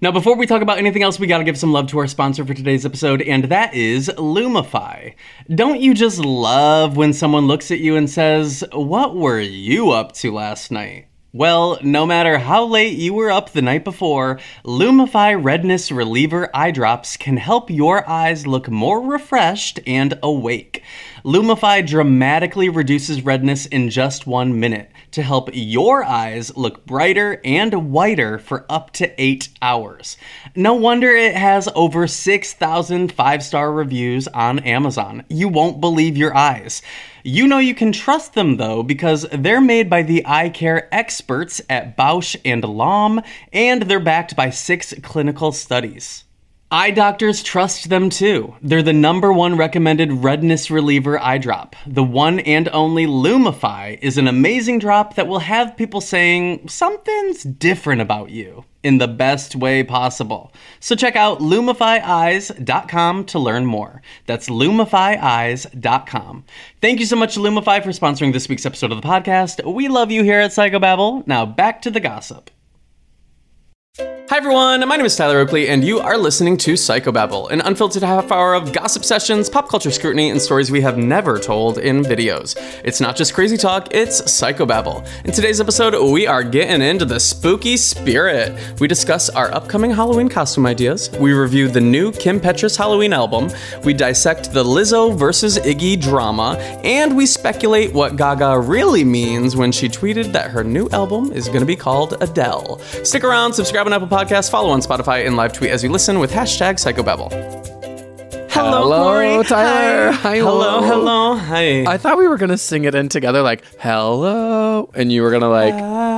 Now, before we talk about anything else, we gotta give some love to our sponsor for today's episode, and that is Lumify. Don't you just love when someone looks at you and says, "What were you up to last night?" Well, no matter how late you were up the night before, Lumify Redness Reliever Eye Drops can help your eyes look more refreshed and awake. Lumify dramatically reduces redness in just 1 minute to help your eyes look brighter and whiter for up to 8 hours. No wonder it has over 6,000 5-star reviews on Amazon. You won't believe your eyes. You know you can trust them though because they're made by the eye care experts at Bausch & Lomb and they're backed by 6 clinical studies. Eye doctors trust them too. They're the #1 recommended redness reliever eye drop. The one and only Lumify is an amazing drop that will have people saying something's different about you in the best way possible. So check out LumifyEyes.com to learn more. That's LumifyEyes.com. Thank you so much to Lumify for sponsoring this week's episode of the podcast. We love you here at Psychobabble. Now back to the gossip. Hi everyone, my name is Tyler Oakley, and you are listening to Psychobabble, an unfiltered half hour of gossip sessions, pop culture scrutiny, and stories we have never told in videos. It's not just crazy talk, it's Psychobabble. In today's episode, we are getting into the spooky spirit. We discuss our upcoming Halloween costume ideas, we review the new Kim Petras Halloween album, we dissect the Lizzo versus Iggy drama, and we speculate what Gaga really means when she tweeted that her new album is going to be called Adele. Stick around, subscribe on Apple Podcasts, follow on Spotify, and live tweet as you listen with hashtag Psychobabble. Hello, Corey. Tyler. Hi. Hello. Hi. I thought we were gonna sing it in together, like hello, and you were gonna like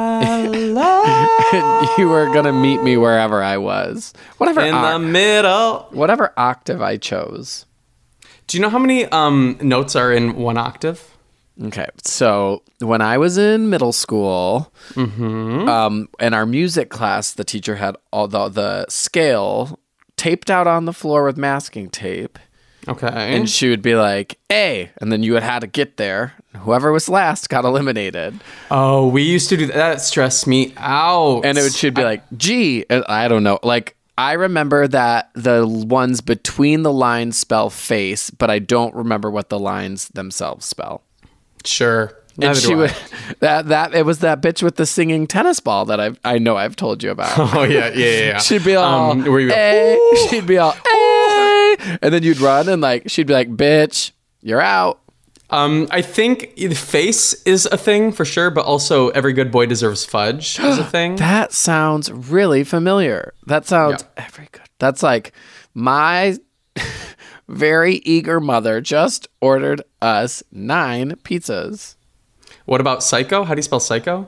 hello. you were gonna meet me wherever I was, whatever in the middle, whatever octave I chose. Do you know how many notes are in one octave? Okay, so when I was in middle school, in our music class, the teacher had all the scale taped out on the floor with masking tape. Okay. And she would be like, A, and then you had to get there. Whoever was last got eliminated. Oh, we used to do that. That stressed me out. And she'd be like, G, and I don't know, like, I remember that the ones between the lines spell face, but I don't remember what the lines themselves spell. Sure. And she would it was that bitch with the singing tennis ball that I know I've told you about. Oh yeah. She'd be all she'd be all and then you'd run and like she'd be like, bitch, you're out. I think face is a thing for sure, but also every good boy deserves fudge is a thing. That sounds really familiar. That sounds every good. That's like my very eager mother just ordered us 9 pizzas. What about psycho? How do you spell psycho?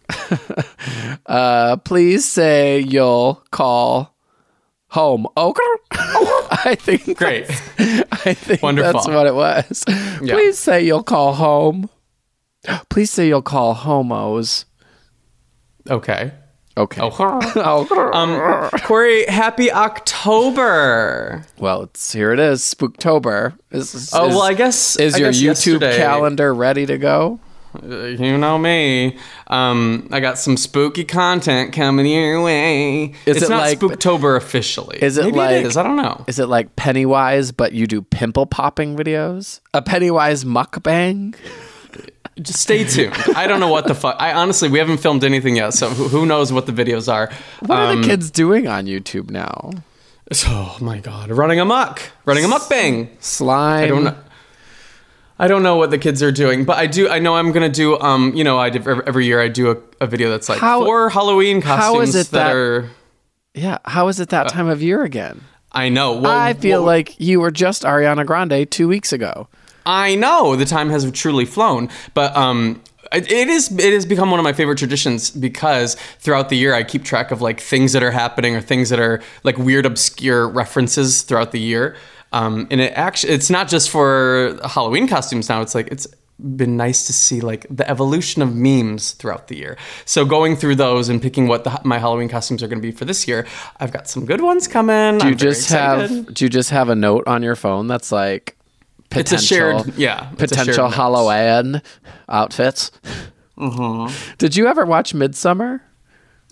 Please say you'll call home. Okay. I think great. I think wonderful. That's what it was. Yeah. Please say you'll call home. Please say you'll call homos. Okay. Okay. Corey, happy October. Well, here it is. Spooktober. I guess your YouTube yesterday, calendar ready to go? You know me. I got some spooky content coming your way. It's not like Spooktober officially. Is it Maybe like? It is. I don't know. Is it like Pennywise, but you do pimple popping videos? A Pennywise mukbang? Just stay tuned. I don't know what the fuck. We haven't filmed anything yet, so who knows what the videos are. What are the kids doing on YouTube now? Oh my god, running amok bang. Slime. I don't know what the kids are doing, but I know I'm gonna do. Every year I do a video that's like 4 Halloween costumes. How is it that are? Yeah, how is it that time of year again? I know. Well, I feel like you were just Ariana Grande 2 weeks ago. I know the time has truly flown, but it has become one of my favorite traditions because throughout the year I keep track of like things that are happening or things that are like weird obscure references throughout the year. And it's not just for Halloween costumes now. It's like it's been nice to see like the evolution of memes throughout the year. So going through those and picking what my Halloween costumes are going to be for this year, I've got some good ones coming. Do you just have a note on your phone that's like? Potential, it's a shared, potential Halloween outfits. Mm-hmm. Did you ever watch Midsommar?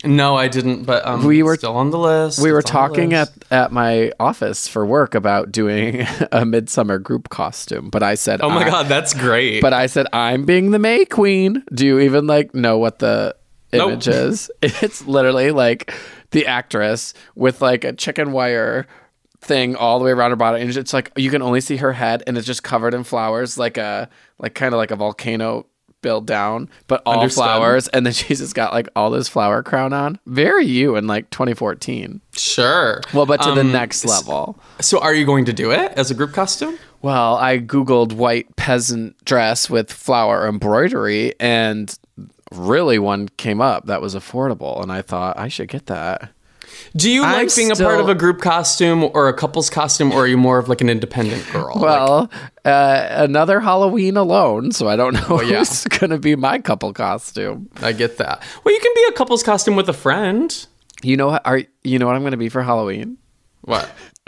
No, I didn't, but We were still on the list. We were It's on the talking list. at my office for work about doing a midsummer group costume, but I said, Oh my God, that's great. But I said, I'm being the May Queen. Do you even like know what the image is? It's literally like the actress with like a chicken wire thing all the way around her body, and it's like you can only see her head, and it's just covered in flowers, like kind of like a volcano build down, but all Understood. flowers, and then she's just got like all this flower crown on. Very you in like 2014. Sure. Well, but to the next level. So are you going to do it as a group costume? Well, I Googled white peasant dress with flower embroidery, and really one came up that was affordable, and I thought I should get that. Do you like being a part of a group costume or a couple's costume, or are you more of like an independent girl? Well, another Halloween alone, so I don't know who's going to be my couple costume. I get that. Well, you can be a couple's costume with a friend. You know what? You know what I'm going to be for Halloween? What?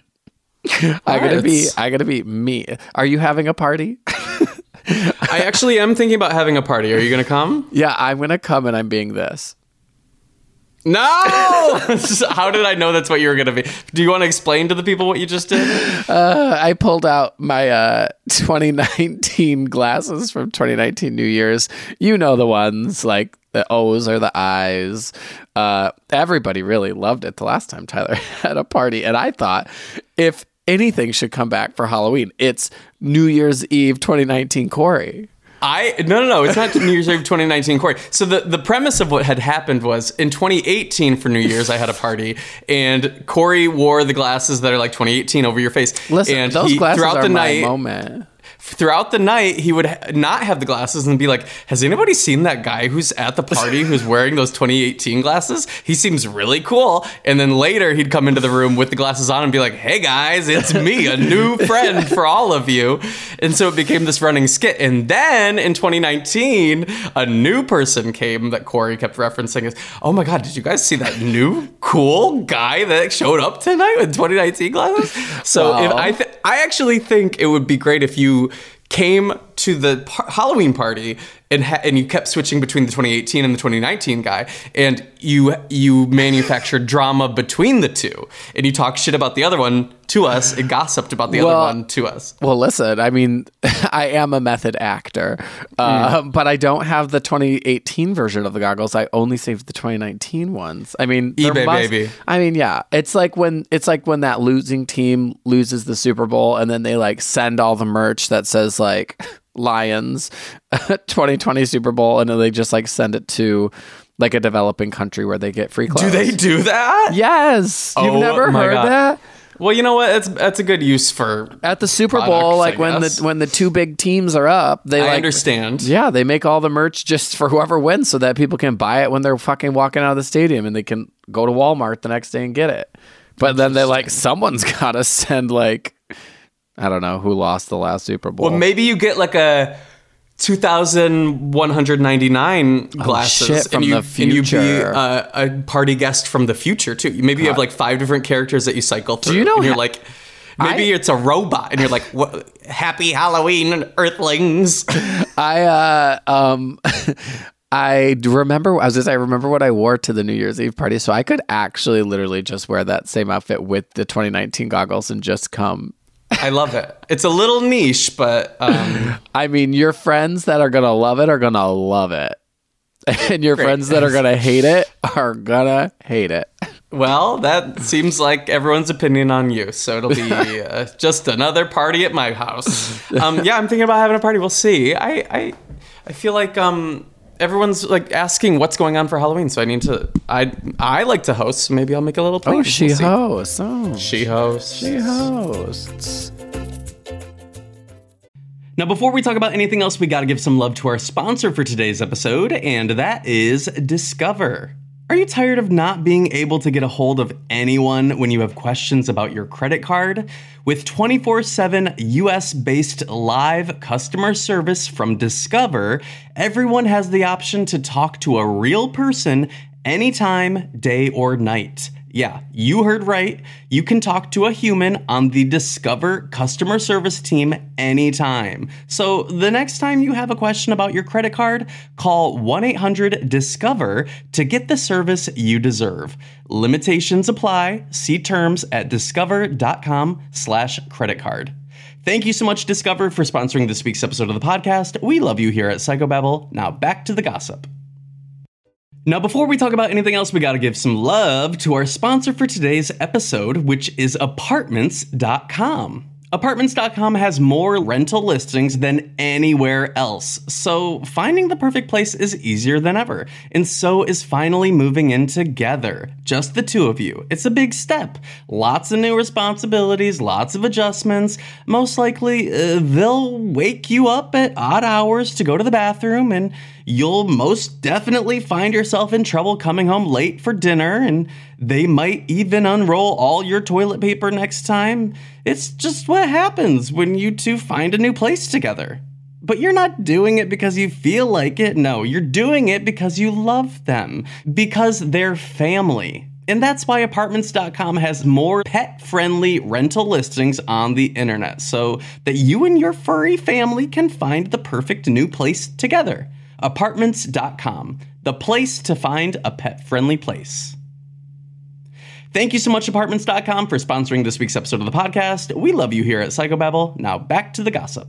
I'm gonna be me. Are you having a party? I actually am thinking about having a party. Are you gonna come? Yeah, I'm gonna come, and I'm being this. No! How did I know that's what you were gonna be? Do you want to explain to the people what you just did? I pulled out my 2019 glasses from 2019 New Year's. You know the ones, like the O's or the I's. Everybody really loved it the last time Tyler had a party. And I thought, if anything should come back for Halloween, it's New Year's Eve 2019 Corey. No. It's not New Year's Eve 2019, Corey. So the premise of what had happened was in 2018 for New Year's, I had a party, and Corey wore the glasses that are like 2018 over your face. Listen, and those glasses throughout are the my night, moment. Throughout the night, he would not have the glasses and be like, has anybody seen that guy who's at the party who's wearing those 2018 glasses? He seems really cool. And then later he'd come into the room with the glasses on and be like, hey guys, it's me, a new friend for all of you. And so it became this running skit. And then in 2019, a new person came that Corey kept referencing as, oh my God, did you guys see that new cool guy that showed up tonight with 2019 glasses? So Wow. I actually think it would be great if you came to the Halloween party and you kept switching between the 2018 and the 2019 guy, and you manufactured drama between the two, and you talked shit about the other one to us and gossiped about the other one to us. Well, listen, I mean, I am a method actor, but I don't have the 2018 version of the goggles. I only saved the 2019 ones. I mean, baby. I mean, yeah, it's like when that losing team loses the Super Bowl, and then they like send all the merch that says like Lions 2020 Super Bowl, and then they just like send it to like a developing country where they get free clothes. Do they do that? Yes. You've never my heard God. that? Well, you know what? That's a good use for At the Super products, Bowl, like I guess. when the two big teams are up, they I like understand. Yeah, they make all the merch just for whoever wins, so that people can buy it when they're fucking walking out of the stadium, and they can go to Walmart the next day and get it. But then they're like, someone's got to send like, I don't know who lost the last Super Bowl. Well, maybe you get like a 2,199 glasses, shit, from and you the future. and you be a party guest from the future too. Maybe you have like 5 different characters that you cycle through. you know And you're like, maybe it's a robot, and you're like, what, "Happy Halloween, Earthlings." I remember what I wore to the New Year's Eve party, so I could actually literally just wear that same outfit with the 2019 goggles and just come. I love it. It's a little niche, but I mean, your friends that are gonna love it are gonna love it, and your friends that are gonna hate it are gonna hate it. well, that seems like everyone's opinion on you. So it'll be just another party at my house. Yeah, I'm thinking about having a party. We'll see. I feel like everyone's like asking what's going on for Halloween, so I need to. I like to host, so maybe I'll make a little plan. Oh, she We'll see. hosts. Oh, She hosts. she hosts. Now, before we talk about anything else, we got to give some love to our sponsor for today's episode, and that is Discover. Are you tired of not being able to get a hold of anyone when you have questions about your credit card? With 24/7 US-based live customer service from Discover, everyone has the option to talk to a real person anytime, day or night. Yeah, you heard right. You can talk to a human on the Discover customer service team anytime. So the next time you have a question about your credit card, call 1-800-DISCOVER to get the service you deserve. Limitations apply. See terms at discover.com/credit card. Thank you so much, Discover, for sponsoring this week's episode of the podcast. We love you here at Psychobabble. Now back to the gossip. Now, before we talk about anything else, we gotta give some love to our sponsor for today's episode, which is Apartments.com. Apartments.com has more rental listings than anywhere else, so finding the perfect place is easier than ever. And so is finally moving in together. Just the two of you. It's a big step. Lots of new responsibilities, lots of adjustments. Most likely, they'll wake you up at odd hours to go to the bathroom, and you'll most definitely find yourself in trouble coming home late for dinner, and they might even unroll all your toilet paper next time. It's just what happens when you two find a new place together. But you're not doing it because you feel like it. No, you're doing it because you love them, because they're family. And that's why Apartments.com has more pet-friendly rental listings on the internet, so that you and your furry family can find the perfect new place together. Apartments.com, the place to find a pet-friendly place. Thank you so much, Apartments.com, for sponsoring this week's episode of the podcast. We love you here at Psychobabble. Now back to the gossip.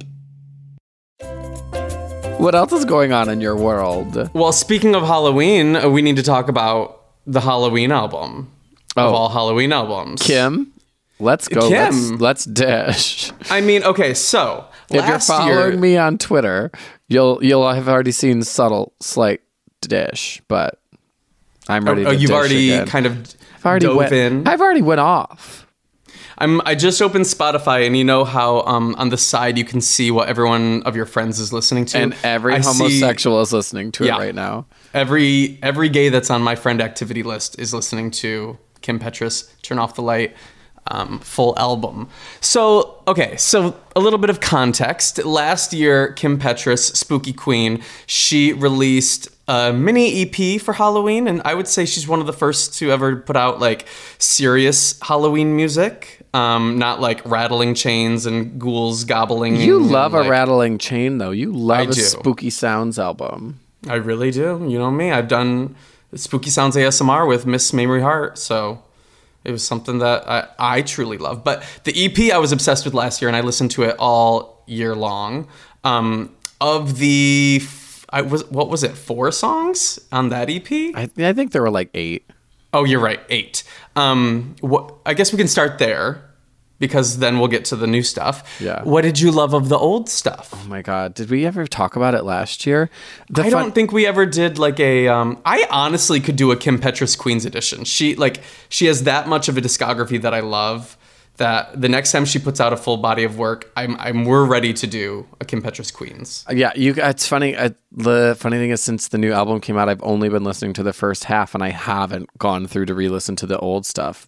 What else is going on in your world? Well, speaking of Halloween, we need to talk about the Halloween album of all Halloween albums. Kim, let's go. Kim. Let's dish. I mean, okay, so if you're following me on Twitter, you'll have already seen slight dish, but I'm ready to you've dish already again. kind of I've already went off. I just opened Spotify, and you know how on the side you can see what everyone of your friends is listening to, and every homosexual is listening to it right now. Every gay that's on my friend activity list is listening to Kim Petras' "Turn Off the Light" full album. So a little bit of context. Last year, Kim Petras, Spooky Queen, she released a mini EP for Halloween, and I would say she's one of the first to ever put out like serious Halloween music, not like rattling chains and ghouls gobbling. You love a rattling chain, though. You love a spooky sounds album. I really do. You know me. I've done Spooky Sounds ASMR with Miss Mamrie Hart, so it was something that I truly love. But the EP I was obsessed with last year, and I listened to it all year long. Of the, what was it, 4 songs on that EP? I think there were like 8. Oh, you're right, 8. I guess we can start there, because then we'll get to the new stuff. Yeah. What did you love of the old stuff? Oh my God. Did we ever talk about it last year? I don't think we ever did like a, I honestly could do a Kim Petras Queens edition. She has that much of a discography that I love, that the next time she puts out a full body of work, we're ready to do a Kim Petras Queens. Yeah, it's funny. The funny thing is, since the new album came out, I've only been listening to the first half, and I haven't gone through to re-listen to the old stuff.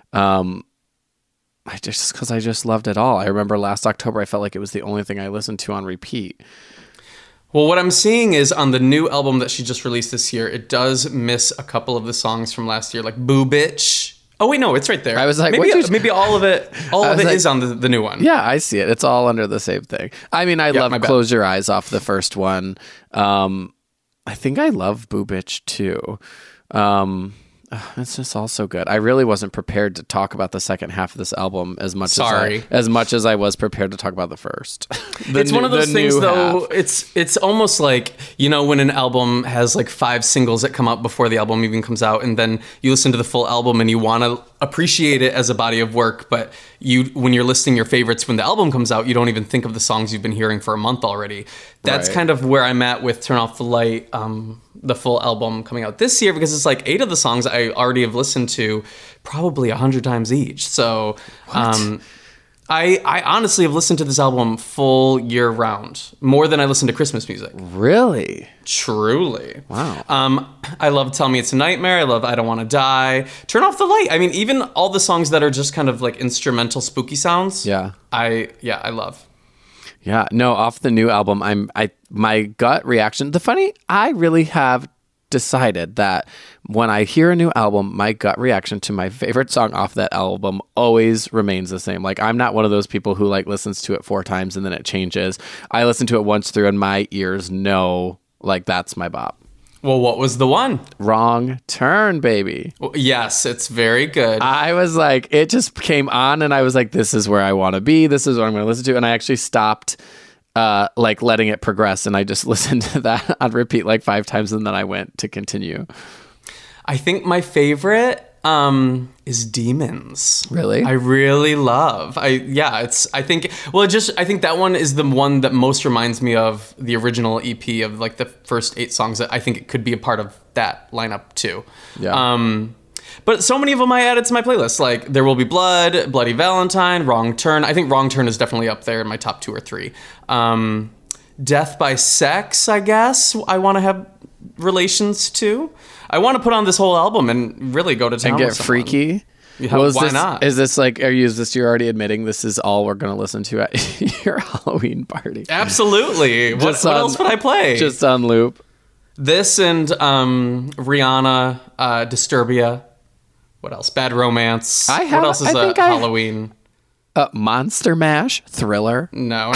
Because I just loved it all. I remember last October, I felt like it was the only thing I listened to on repeat. Well, what I'm seeing is on the new album that she just released this year, it does miss a couple of the songs from last year, like Boo Bitch. Oh, wait, no, it's right there. I was like, maybe all of it is on the new one. Yeah, I see it. It's all under the same thing. I mean, I love Close Your Eyes off the first one. I think I love Boo Bitch too. It's just all so good. I really wasn't prepared to talk about the second half of this album as much as I was prepared to talk about the first. It's one of those things, though. It's almost like, you know, when an album has like 5 singles that come out before the album even comes out, and then you listen to the full album and you want to appreciate it as a body of work, but when you're listing your favorites when the album comes out, you don't even think of the songs you've been hearing for a month already. That's kind of where I'm at with Turn Off the Light, the full album coming out this year, because it's like 8 of the songs I already have listened to probably 100 times each. So I honestly have listened to this album full year round, more than I listen to Christmas music. Really? Truly. Wow. I love Tell Me It's a Nightmare. I love I Don't Want to Die. Turn Off the Light. I mean, even all the songs that are just kind of like instrumental spooky sounds. Yeah. I love. Yeah, no, off the new album, my gut reaction. I really have decided that when I hear a new album, my gut reaction to my favorite song off that album always remains the same. Like, I'm not one of those people who like listens to it 4 times and then it changes. I listen to it once through and my ears know like that's my bop. Well, what was the one? Wrong Turn, baby. Yes, it's very good. I was like, it just came on and I was like, this is where I want to be. This is what I'm going to listen to. And I actually stopped like letting it progress. And I just listened to that on repeat like 5 times. And then I went to continue. I think my favorite is Demons. Really? I really love. I think that one is the one that most reminds me of the original EP of like the first 8 songs. That I think it could be a part of that lineup too. Yeah. But so many of them I added to my playlist, like There Will Be Blood, Bloody Valentine, Wrong Turn. I think Wrong Turn is definitely up there in my top 2 or 3. Death by Sex, I guess I want to have relations to. I want to put on this whole album and really go to town and get with someone. freaky. Yeah, why not? Is this like, you're already admitting this is all we're going to listen to at your Halloween party? Absolutely. What else would I play? Just on loop. This and Rihanna, Disturbia. What else? Bad Romance. What else is Halloween? Monster Mash, Thriller. No.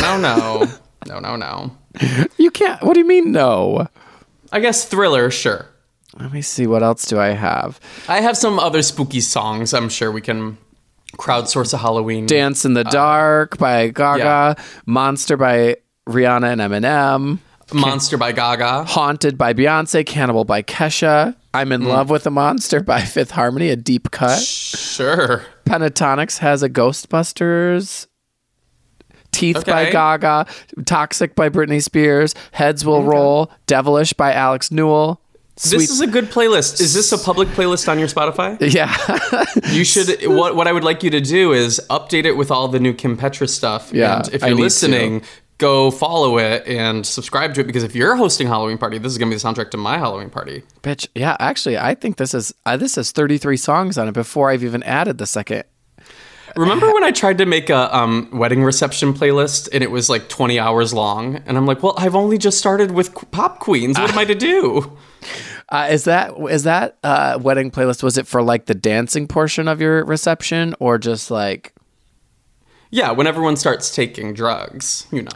No. You can't. What do you mean no? I guess Thriller, sure. Let me see. What else do I have? I have some other spooky songs. I'm sure we can crowdsource a Halloween. Dance in the Dark by Gaga. Yeah. Monster by Rihanna and Eminem. Monster by Gaga. Haunted by Beyonce. Cannibal by Kesha. I'm in Love with a Monster by Fifth Harmony, a deep cut. Sure. Pentatonix has a Ghostbusters. Teeth by Gaga. Toxic by Britney Spears. Heads Will Roll. Devilish by Alex Newell. This is a good playlist. Is this a public playlist on your Spotify? Yeah. You should. What I would like you to do is update it with all the new Kim Petras stuff. Yeah, and if you're listening, go follow it and subscribe to it, because if you're hosting a Halloween party, this is going to be the soundtrack to my Halloween party. Bitch, yeah, actually, I think this has 33 songs on it before I've even added the second. Remember when I tried to make a wedding reception playlist and it was like 20 hours long? And I'm like, well, I've only just started with Pop Queens. What am I to do? Is that wedding playlist, was it for like the dancing portion of your reception or just like... Yeah, when everyone starts taking drugs, you know.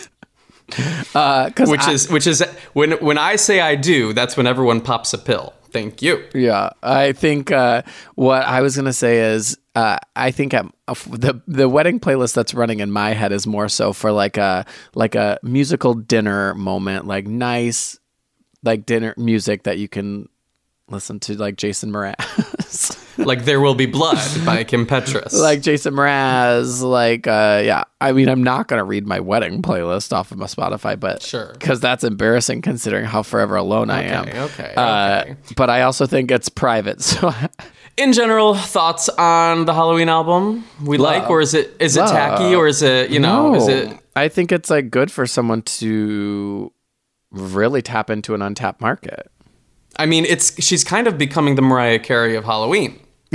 Which is when I say I do, that's when everyone pops a pill. Thank you. Yeah, I think what I was gonna say is I think the wedding playlist that's running in my head is more so for like a musical dinner moment, like nice like dinner music that you can listen to, like Jason Mraz. Like There Will Be Blood by Kim Petras. Like Jason Mraz, like, yeah. I mean, I'm not going to read my wedding playlist off of my Spotify, but sure, because that's embarrassing considering how forever alone I am. Okay. But I also think it's private. So, in general, thoughts on the Halloween album? Or is it tacky, or is it, is it? I think it's like good for someone to really tap into an untapped market. I mean, she's kind of becoming the Mariah Carey of Halloween.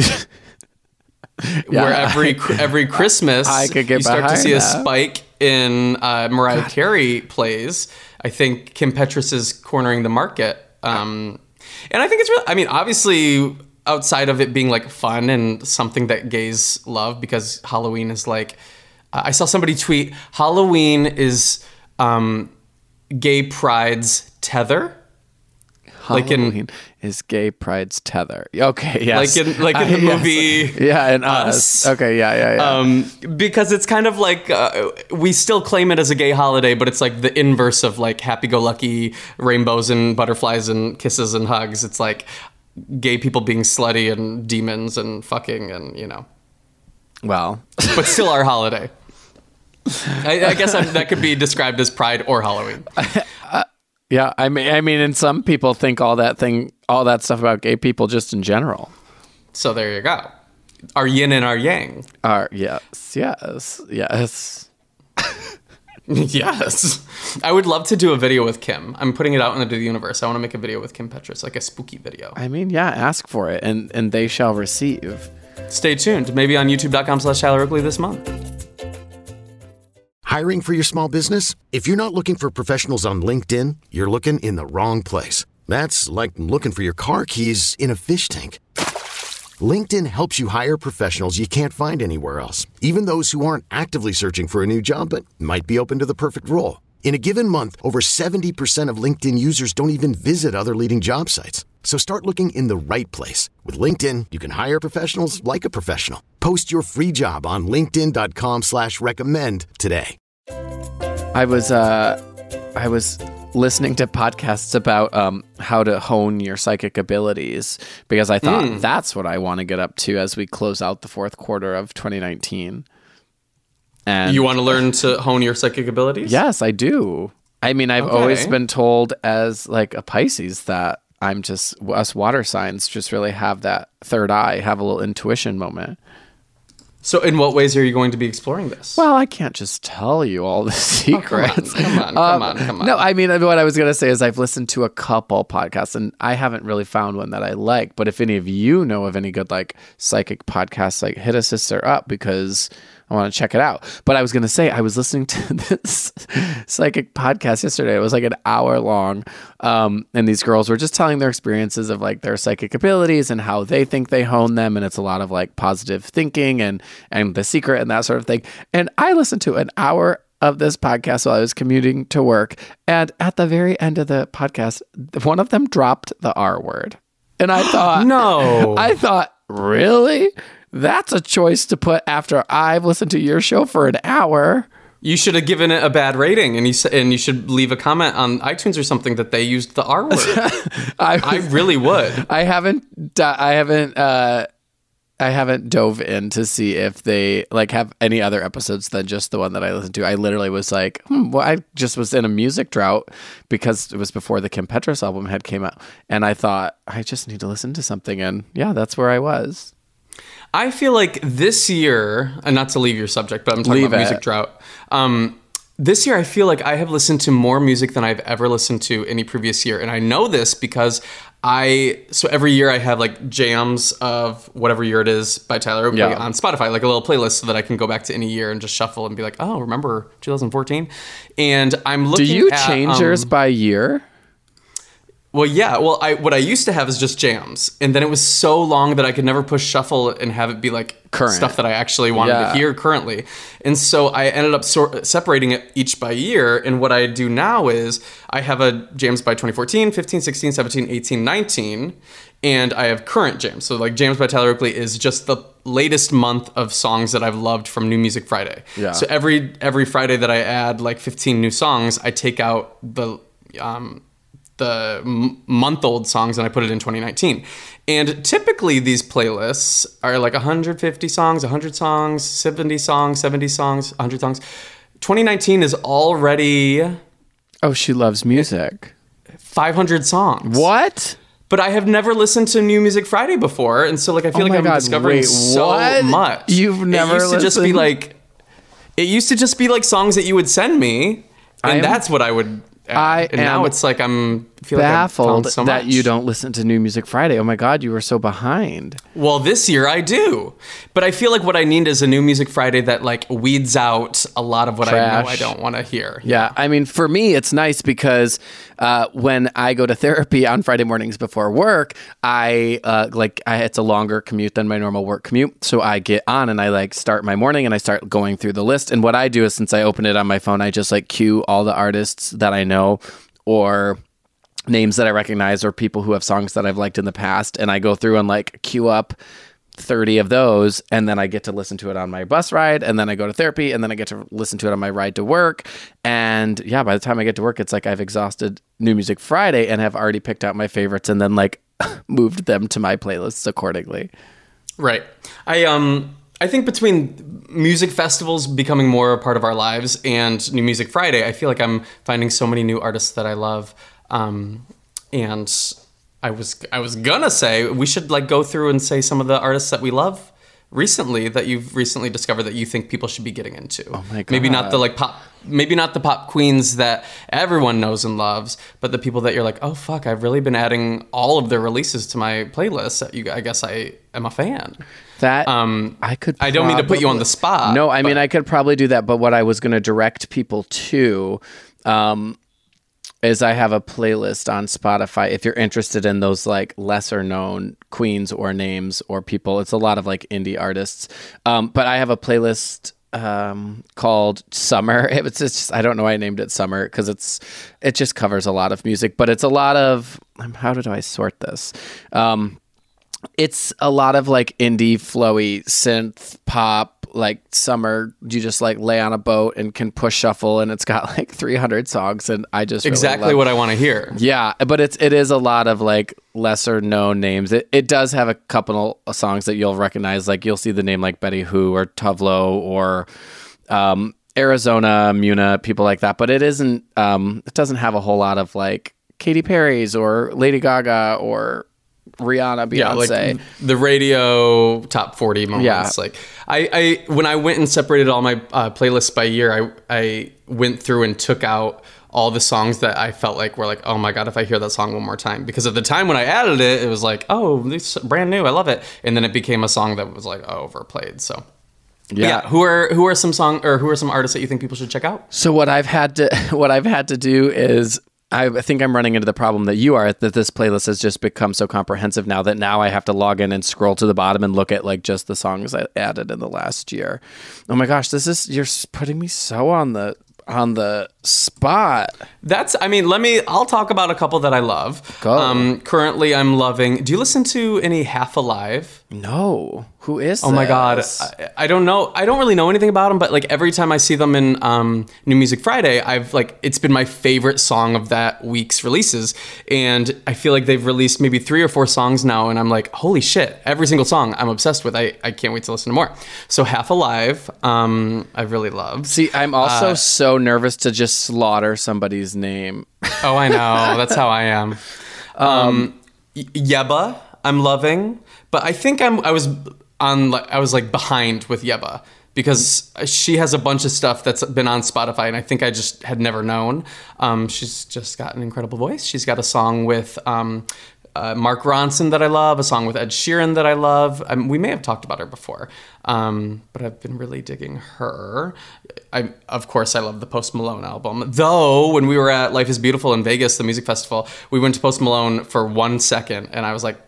Where every Christmas you start to see a spike in Mariah Carey plays. I think Kim Petras is cornering the market. And I think it's really, I mean, obviously outside of it being like fun and something that gays love, because Halloween is like, I saw somebody tweet, Halloween is gay pride's tether. Halloween is gay pride's tether. Okay, yes. Like in the movie. Yeah, and Us. Okay, yeah. Because it's kind of like we still claim it as a gay holiday, but it's like the inverse of like happy-go-lucky rainbows and butterflies and kisses and hugs. It's like gay people being slutty and demons and fucking and Well, but still our holiday. I guess that could be described as Pride or Halloween. Yeah, I mean, and some people think all that stuff about gay people just in general. So there you go. Our yin and our yang. Yes. Yes. I would love to do a video with Kim. I'm putting it out into the universe. I want to make a video with Kim Petras, like a spooky video. I mean, yeah, ask for it, and they shall receive. Stay tuned. Maybe on youtube.com/Tyler Oakley this month. Hiring for your small business? If you're not looking for professionals on LinkedIn, you're looking in the wrong place. That's like looking for your car keys in a fish tank. LinkedIn helps you hire professionals you can't find anywhere else, even those who aren't actively searching for a new job but might be open to the perfect role. In a given month, over 70% of LinkedIn users don't even visit other leading job sites. So start looking in the right place. With LinkedIn, you can hire professionals like a professional. Post your free job on linkedin.com/recommend today. I was listening to podcasts about how to hone your psychic abilities because I thought that's what I want to get up to as we close out the fourth quarter of 2019. And you want to learn to hone your psychic abilities? Yes, I do. I mean, I've always been told as like a Pisces that us water signs just really have that third eye, have a little intuition moment. So in what ways are you going to be exploring this? Well, I can't just tell you all the secrets. Come on. No, I mean, what I was going to say is I've listened to a couple podcasts and I haven't really found one that I like. But if any of you know of any good like psychic podcasts, like hit a sister up because I want to check it out. But I was going to say, I was listening to this psychic podcast yesterday. It was like an hour long. And these girls were just telling their experiences of like their psychic abilities and how they think they hone them. And it's a lot of like positive thinking and the secret and that sort of thing. And I listened to an hour of this podcast while I was commuting to work. And at the very end of the podcast, one of them dropped the R word. And I thought, really? That's a choice to put after I've listened to your show for an hour. You should have given it a bad rating, and you should leave a comment on iTunes or something that they used the R word. I really would. I haven't dove in to see if they like have any other episodes than just the one that I listened to. I literally was like, well, I just was in a music drought because it was before the Kim Petras album had came out, and I thought I just need to listen to something, and yeah, that's where I was. I feel like this year, and not to leave your subject, but I'm talking about music drought. This year, I feel like I have listened to more music than I've ever listened to any previous year. And I know this because so every year I have like jams of whatever year it is by Tyler Oakley on Spotify, like a little playlist so that I can go back to any year and just shuffle and be like, oh, remember 2014? And I'm looking at... Do you change yours by year? Well, yeah. Well, what I used to have is just jams. And then it was so long that I could never push shuffle and have it be like current stuff that I actually wanted to hear currently. And so I ended up separating it each by year. And what I do now is I have a jams by 2014, 15, 16, 17, 18, 19. And I have current jams. So like jams by Tyler Oakley is just the latest month of songs that I've loved from New Music Friday. Yeah. So every Friday that I add like 15 new songs, I take out the month-old songs and I put it in 2019. And typically these playlists are like 150 songs, 100 songs, 70 songs, 70 songs, 100 songs. 2019 is already... Oh, she loves music. 500 songs. What? But I have never listened to New Music Friday before, and so like I feel like I'm discovering so much. You've never listened? It used to just be like songs that you would send me, and that's what I would... now it's like I'm baffled that you don't listen to New Music Friday. Oh my God, you were so behind. Well, this year I do, but I feel like what I need is a New Music Friday that like weeds out a lot of what I know I don't want to hear. Yeah, I mean, for me, it's nice because when I go to therapy on Friday mornings before work, it's a longer commute than my normal work commute, so I get on and I like start my morning and I start going through the list. And what I do is, since I open it on my phone, I just like cue all the artists that I know or names that I recognize or people who have songs that I've liked in the past. And I go through and like queue up 30 of those. And then I get to listen to it on my bus ride. And then I go to therapy. And then I get to listen to it on my ride to work. And yeah, by the time I get to work, it's like I've exhausted New Music Friday and have already picked out my favorites and then like moved them to my playlists accordingly. Right. I think between music festivals becoming more a part of our lives and New Music Friday, I feel like I'm finding so many new artists that I love. And I was gonna say we should like go through and say some of the artists that we love recently that you've recently discovered that you think people should be getting into. Oh my God. Maybe not the pop queens that everyone knows and loves, but the people that you're like, oh fuck, I've really been adding all of their releases to my playlist. I guess I am a fan. That I don't mean to put you on the spot. No, I mean I could probably do that, but what I was going to direct people to is I have a playlist on Spotify. If you're interested in those like lesser known queens or names or people, it's a lot of like indie artists. But I have a playlist called Summer. It's just, I don't know why I named it Summer because it just covers a lot of music, but it's a lot of, how do I sort this? It's a lot of like indie flowy synth pop, like summer. You just like lay on a boat and can push shuffle, and it's got like 300 songs, and I just exactly what I want to hear. Yeah, but it is a lot of like lesser known names. It does have a couple of songs that you'll recognize, like you'll see the name like Betty Who or Tuvlo or Arizona, Muna, people like that. But it isn't. It doesn't have a whole lot of like Katy Perry's or Lady Gaga or Rihanna, Beyonce. Yeah, like the radio top 40 moments. Yeah. Like I when I went and separated all my playlists by year, I went through and took out all the songs that I felt like were like, oh my God, if I hear that song one more time. Because at the time when I added it, it was like, oh, this is brand new, I love it. And then it became a song that was like, oh, overplayed. So yeah. Who are some artists that you think people should check out? So what I've had to do is, I think I'm running into the problem that you are, that this playlist has just become so comprehensive now that now I have to log in and scroll to the bottom and look at like just the songs I added in the last year. Oh my gosh, you're putting me so on the spot. I'll talk about a couple that I love. Go. Currently I'm loving, do you listen to any Half Alive? No. Who is Oh my God. I don't know. I don't really know anything about them, but like every time I see them in New Music Friday, it's been my favorite song of that week's releases. And I feel like they've released maybe 3 or 4 songs now. And I'm like, holy shit, every single song I'm obsessed with. I can't wait to listen to more. So Half Alive, I really love. See, I'm also so nervous to just slaughter somebody's name. Oh, I know. That's how I am. Yebba, I'm loving. But I think I was like behind with Yebba because she has a bunch of stuff that's been on Spotify and I think I just had never known. She's just got an incredible voice. She's got a song with Mark Ronson that I love, a song with Ed Sheeran that I love. We may have talked about her before, but I've been really digging her. Of course, I love the Post Malone album. Though, when we were at Life is Beautiful in Vegas, the music festival, we went to Post Malone for 1 second and I was like,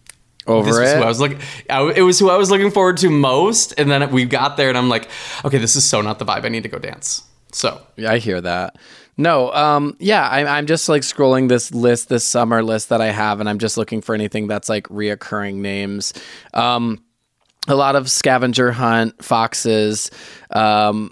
it was who I was looking forward to most. And then we got there and I'm like, okay, this is so not the vibe. I need to go dance. So yeah, I hear that. No, I'm just like scrolling this summer list that I have, and I'm just looking for anything that's like reoccurring names. A lot of Scavenger Hunt, Foxes. Oh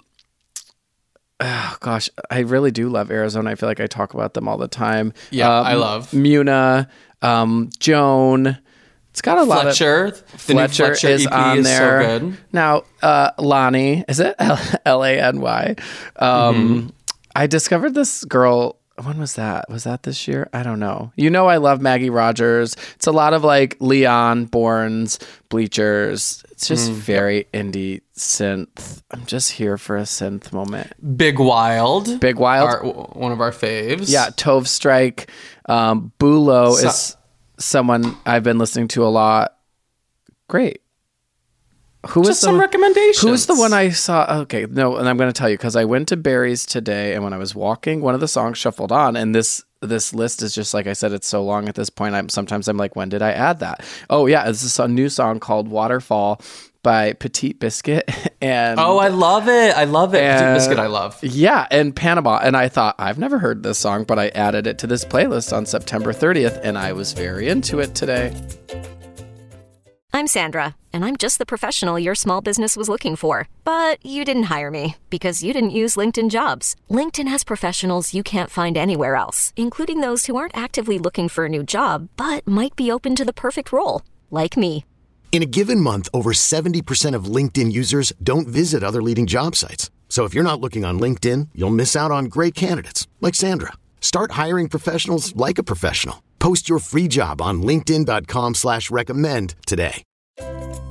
gosh, I really do love Arizona. I feel like I talk about them all the time. Yeah, I love Muna, Joan. It's got a lot of Fletcher. The new Fletcher is EP on is there. so good. Now, Lonnie, is it Lany? I discovered this girl. When was that? Was that this year? I don't know. I love Maggie Rogers. It's a lot of like Leon, Borns, Bleachers. It's just very indie synth. I'm just here for a synth moment. Big Wild, one of our faves. Yeah, Tove Strike. Bulo is someone I've been listening to a lot. Great. Some recommendations. Who's the one I saw? Okay, no, and I'm going to tell you because I went to Barry's today, and when I was walking, one of the songs shuffled on, and this list is just like I said, it's so long at this point. Sometimes I'm like, when did I add that? Oh yeah, it's a new song called Waterfall by Petite Biscuit, and I love it. Petite Biscuit, I love. Yeah, and Panama, and I thought I've never heard this song, but I added it to this playlist on September 30th, and I was very into it today. I'm Sandra, and I'm just the professional your small business was looking for. But you didn't hire me because you didn't use LinkedIn Jobs. LinkedIn has professionals you can't find anywhere else, including those who aren't actively looking for a new job, but might be open to the perfect role, like me. In a given month, over 70% of LinkedIn users don't visit other leading job sites. So if you're not looking on LinkedIn, you'll miss out on great candidates like Sandra. Start hiring professionals like a professional. Post your free job on linkedin.com/recommend today.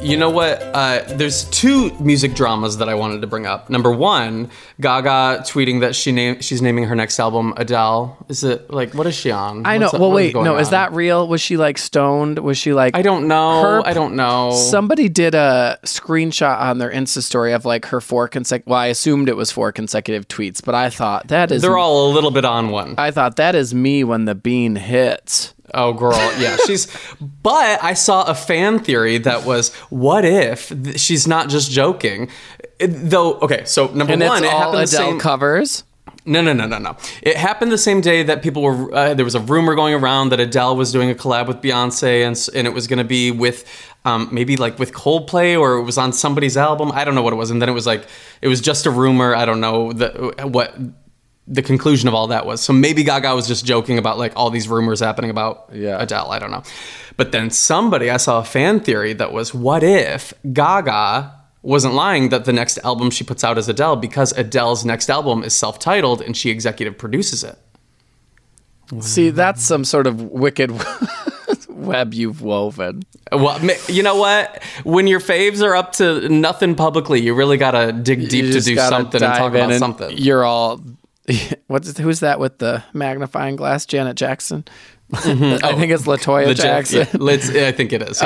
You know what? There's two music dramas that I wanted to bring up. Number one, Gaga tweeting that she's naming her next album Adele. Is it like, what is she on? I know. Well, wait, no, is that real? Was she like stoned? Was she like? I don't know. I don't know. Somebody did a screenshot on their Insta story of like her well, I assumed it was 4 consecutive tweets, but I thought that is. They're all a little bit on one. I thought that is me when the bean hits. Oh, girl. Yeah, but I saw a fan theory that was, what if she's not just joking? Okay, so number one, it happened the same covers. No. It happened the same day that people were, there was a rumor going around that Adele was doing a collab with Beyonce and it was going to be with, maybe like with Coldplay, or it was on somebody's album. I don't know what it was. And then it was just a rumor. I don't know what the conclusion of all that was. So maybe Gaga was just joking about like all these rumors happening about Adele. I don't know. But then I saw a fan theory that was, what if Gaga wasn't lying that the next album she puts out is Adele, because Adele's next album is self-titled and she executive produces it. See, that's some sort of wicked web you've woven. Well, you know what? When your faves are up to nothing publicly, you really got to dig deep to do something and talk about something. You're all... who's that with the magnifying glass? Janet Jackson? Mm-hmm. I think it's LaToya Jackson. I think it is.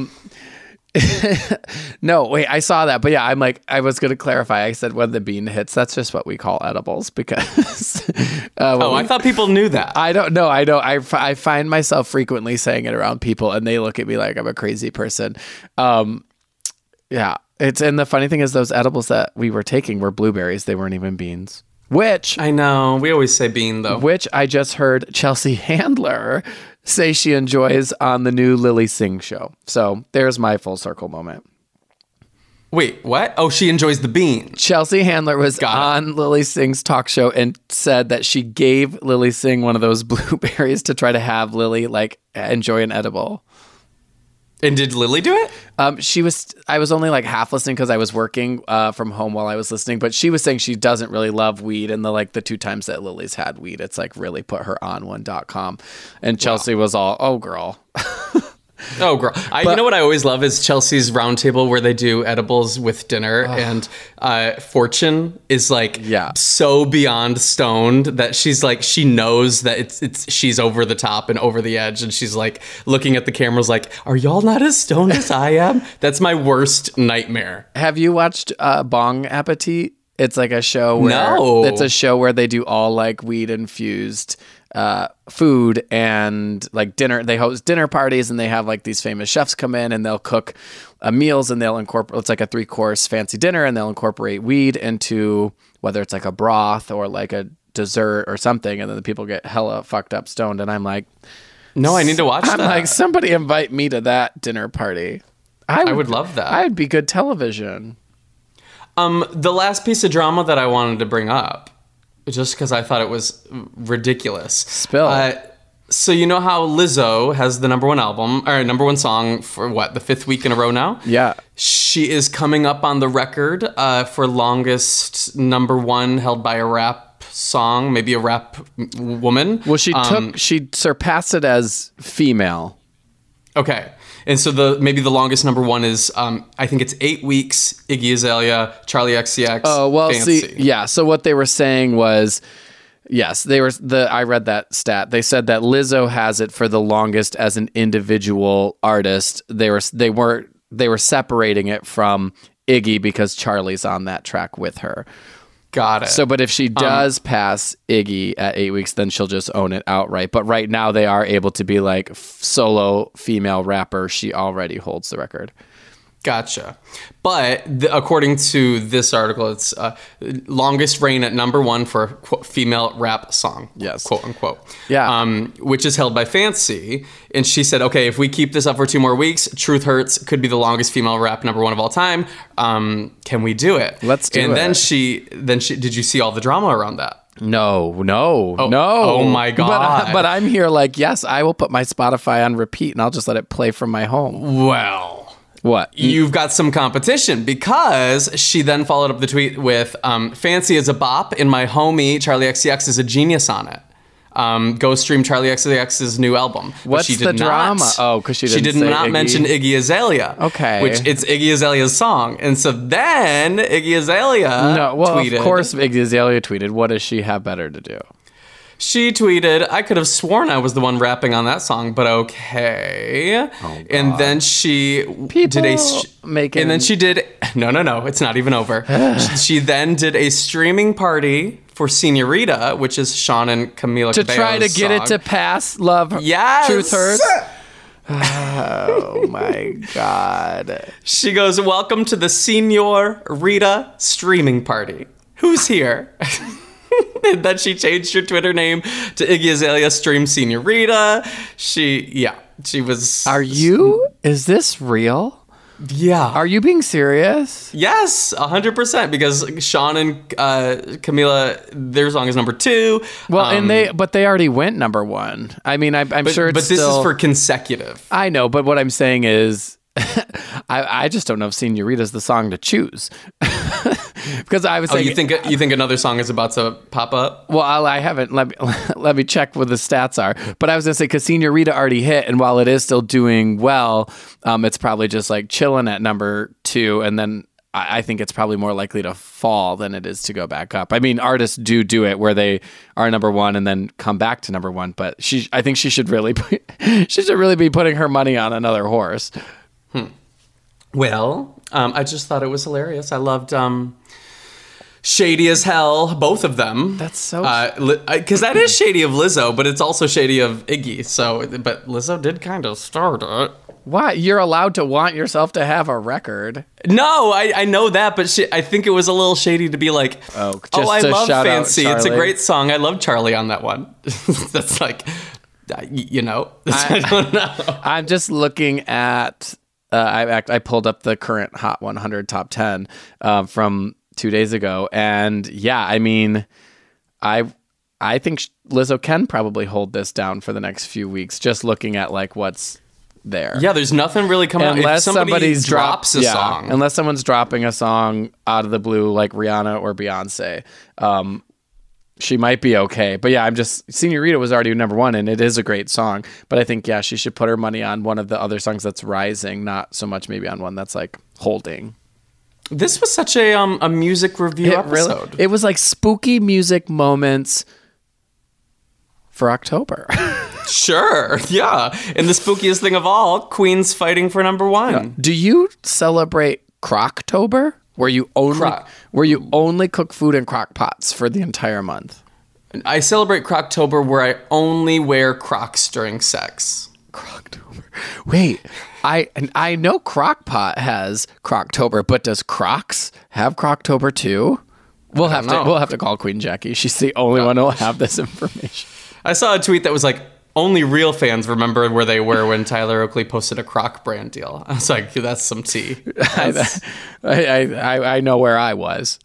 No, wait, I saw that. But yeah, I was going to clarify. I said when the bean hits, that's just what we call edibles because... I thought people knew that. I don't know. I find myself frequently saying it around people and they look at me like I'm a crazy person. Yeah. And the funny thing is those edibles that we were taking were blueberries. They weren't even beans. Which I know, we always say bean though. Which I just heard Chelsea Handler say she enjoys on the new Lilly Singh show. So there's my full circle moment. Wait, what? Oh, she enjoys the bean. Chelsea Handler was on Lilly Singh's talk show and said that she gave Lilly Singh one of those blueberries to try to have Lilly like enjoy an edible. And did Lily do it? I was only like half listening because I was working from home while I was listening, but she was saying she doesn't really love weed. And the 2 times that Lily's had weed, it's like really put her on one.com. And Chelsea was all, oh girl. Oh, girl. You know what I always love is Chelsea's roundtable where they do edibles with dinner. And Fortune is like so beyond stoned that she's like, she knows that she's over the top and over the edge. And she's like looking at the cameras like, are y'all not as stoned as I am? That's my worst nightmare. Have you watched Bong Appetit? It's like a show it's a show where they do all like weed infused food and like dinner. They host dinner parties and they have like these famous chefs come in and they'll cook meals and they'll incorporate, it's like a 3-course fancy dinner and they'll incorporate weed into whether it's like a broth or like a dessert or something. And then the people get hella fucked up stoned. And I'm like, no, I need to watch that. I'm like, somebody invite me to that dinner party. I would love that. I'd be good television. The last piece of drama that I wanted to bring up, just because I thought it was ridiculous. Spill. So you know how Lizzo has the number 1 album, or number 1 song for the 5th week in a row now? Yeah. She is coming up on the record for longest number 1 held by a rap song, maybe a rap woman. Well, she surpassed it as female. Okay. And so maybe the longest number 1 is, I think it's 8 weeks, Iggy Azalea, Charlie XCX, Oh, well, Fancy. see, yeah. So what they were saying was, yes, I read that stat. They said that Lizzo has it for the longest as an individual artist. They were separating it from Iggy because Charlie's on that track with her. Got it. So, but if she does pass Iggy at 8 weeks, then she'll just own it outright. But right now they are able to be like solo female rapper. She already holds the record. Gotcha. But according to this article, it's longest reign at number 1 for quote, female rap song. Yes. Quote unquote. Yeah. Which is held by Fancy. And she said, okay, if we keep this up for 2 more weeks, Truth Hurts could be the longest female rap number 1 of all time. Can we do it? Let's do it. And then she, did you see all the drama around that? No. Oh my God. But I'm here like, yes, I will put my Spotify on repeat and I'll just let it play from my home. Well... What? You've got some competition because she then followed up the tweet with Fancy is a bop and my homie Charlie XCX is a genius on it. Go stream Charlie XCX's new album. But What's she did the drama? not- Oh, because she did not mention Iggy Azalea. Okay. Which it's Iggy Azalea's song. And so then Iggy Azalea tweeted. Of course Iggy Azalea tweeted. What does she have better to do? She tweeted, I could have sworn I was the one rapping on that song, but okay. And then she did and then she did, no, it's not even over. She then did a streaming party for Senorita, which is Sean and Camila To Cabello's try to get it to pass Love Yes! Truth Hurts? Oh my God. She goes, welcome to the Senorita streaming party. Who's here? And then she changed her Twitter name to Iggy Azalea Stream Senorita. She was... Is this real? Yeah. Are you being serious? Yes, 100%, because Sean and Camila, their song is number 2. Well, but they already went number 1. I mean, I'm sure it's But this is for consecutive. I know, but what I'm saying is, I just don't know if Senorita's the song to choose. Because I was saying, you think another song is about to pop up? Well, I haven't. Let me check what the stats are. But I was gonna say, because Senorita already hit, and while it is still doing well, it's probably just like chilling at number 2, and then I think it's probably more likely to fall than it is to go back up. I mean, artists do it where they are number 1 and then come back to number 1. But I think she should really be putting her money on another horse. Well, I just thought it was hilarious. I loved Shady as Hell, both of them. That's so... Because that is shady of Lizzo, but it's also shady of Iggy. But Lizzo did kind of start it. Why? You're allowed to want yourself to have a record. No, I know that, but I think it was a little shady to be like, I love Fancy. It's a great song. I love Charlie on that one. That's like, I don't know. I'm just looking at... I pulled up the current Hot 100 Top 10 from 2 days ago, and yeah, I mean, I think Lizzo can probably hold this down for the next few weeks. Just looking at like what's there. Yeah, there's nothing really coming out. If somebody drops a song, unless someone's dropping a song out of the blue, like Rihanna or Beyonce. She might be okay. But yeah, Senorita was already number 1, and it is a great song. But I think, yeah, she should put her money on one of the other songs that's rising, not so much maybe on one that's like holding. This was such a music review episode. Really, it was like spooky music moments for October. Sure, yeah. And the spookiest thing of all, Queen's fighting for number 1. Yeah. Do you celebrate Croctober? Where you only cook food in crock pots for the entire month? I celebrate Croctober where I only wear Crocs during sex. Croctober. Wait, I know Crock-Pot has Croctober, but does Crocs have Croctober too? We'll have to call Queen Jackie. She's the only one who'll have this information. I saw a tweet that was like, only real fans remember where they were when Tyler Oakley posted a Croc brand deal. I was like, that's some tea. I know where I was.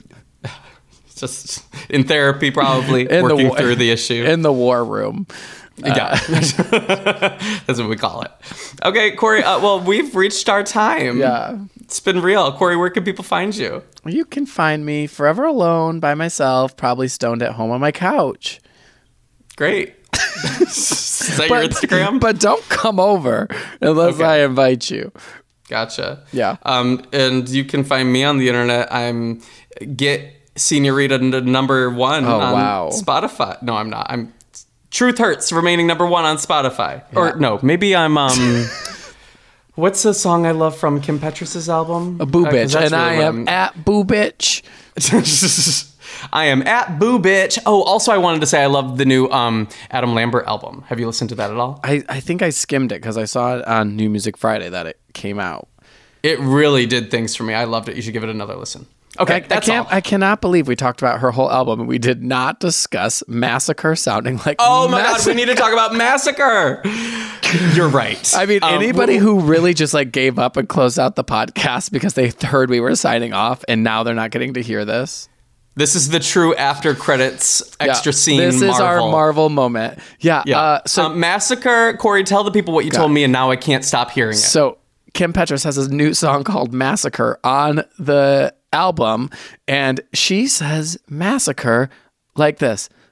Just in therapy, probably, working through the issue. In the war room. Yeah. That's what we call it. Okay, Corey, well, we've reached our time. Yeah. It's been real. Corey, where can people find you? You can find me forever alone by myself, probably stoned at home on my couch. Great. Is that your Instagram? But don't come over unless I invite you. Gotcha. Yeah. And you can find me on the internet. I'm Get Senorita number 1 on Spotify. No, I'm not. I'm Truth Hurts remaining number 1 on Spotify. Yeah. Or no, maybe I'm what's the song I love from Kim Petras' album? A Boo Bitch. And really I am at Boo Bitch. I am at Boo Bitch. Oh, also I wanted to say I love the new Adam Lambert album. Have you listened to that at all? I think I skimmed it because I saw it on New Music Friday that it came out. It really did things for me. I loved it. You should give it another listen. Okay, that's all. I cannot believe we talked about her whole album and we did not discuss Massacre sounding like Oh my God, we need to talk about Massacre. You're right. I mean, anybody who really just like gave up and closed out the podcast because they heard we were signing off and now they're not getting to hear this. This is the true after credits extra scene. This is our Marvel moment. Yeah. So Massacre, Corey, tell the people what you told me and now I can't stop hearing it. So Kim Petras has a new song called Massacre on the album and she says massacre like this.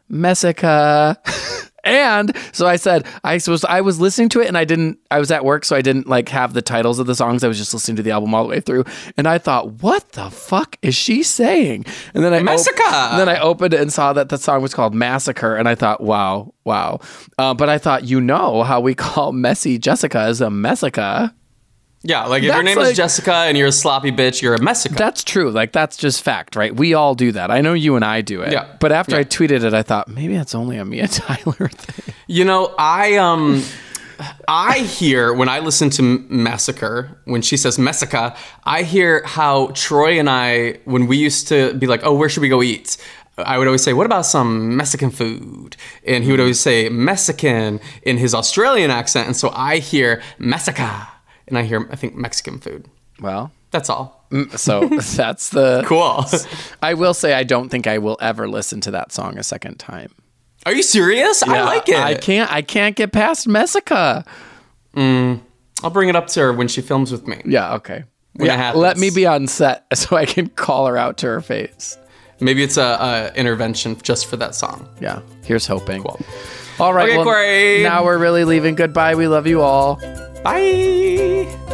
Messica. And so I said, I was listening to it and I was at work, so I didn't like have the titles of the songs. I was just listening to the album all the way through. And I thought, what the fuck is she saying? And then I opened it and saw that the song was called Massacre. And I thought, wow. But I thought, how we call messy Jessica is a Messica. Yeah, like if your name is Jessica and you're a sloppy bitch, you're a Messica. That's true. Like, that's just fact, right? We all do that. I know you and I do it. Yeah. But after I tweeted it, I thought, maybe that's only a Mia Tyler thing. You know, I hear, when I listen to Massacre, when she says Messica, I hear how Troy and I, when we used to be like, oh, where should we go eat? I would always say, what about some Mexican food? And he would always say Mexican in his Australian accent. And so I hear Messica. And I think Mexican food. Well, that's all. So that's the... Cool. I will say I don't think I will ever listen to that song a second time. Are you serious? Yeah, I like it. I can't get past Messica. I'll bring it up to her when she films with me. Yeah, okay. When it happens. Let me be on set so I can call her out to her face. Maybe it's a intervention just for that song. Yeah, here's hoping. Cool. All right, okay, Corey. Now we're really leaving. Goodbye. We love you all. Bye.